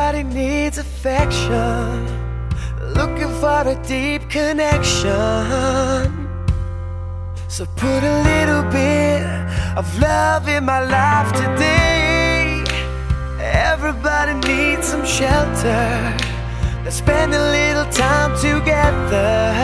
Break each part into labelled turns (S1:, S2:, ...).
S1: Everybody needs affection, looking for a deep connection. So put a little bit of love in my life today. Everybody needs some shelter. Let's spend a little time together.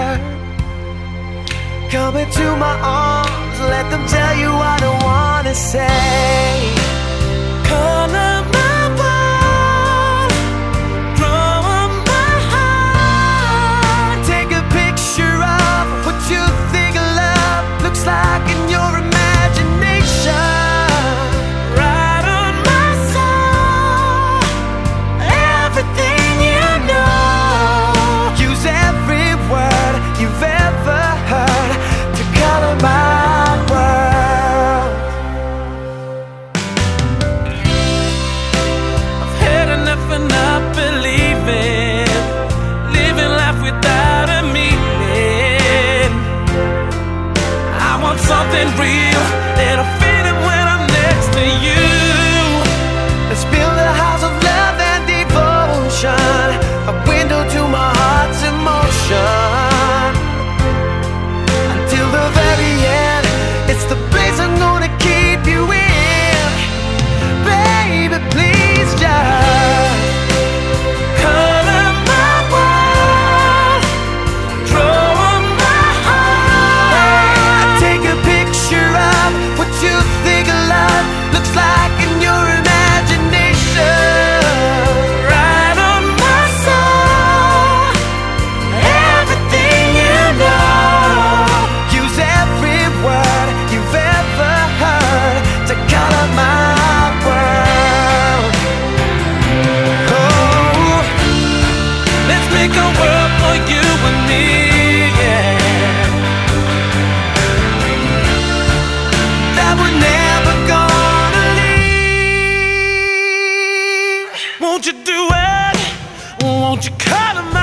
S1: Come into my arms, let them tell you what I wanna say. Color my world, draw on my heart. Take a picture of what you think love looks like in your imagination. Write on my soul everything you know. Use every word you've ever heard to color my world. I've had enough and not believing, living life without a meaning. I want something real and I feel it when I'm next to you. Let's build a house of love and devotion, a window to my heart's emotion. Until the very end, it's the place I'm gonna keep you in. Baby, please just color my world, draw on my heart. Take a picture of what you think love looks like in your imagination. Write on my soul everything you know. Use every word you've ever heard to color my world. Oh, let's make a world for you and me, yeah, that we're never gonna leave. Won't you do it? Won't you color my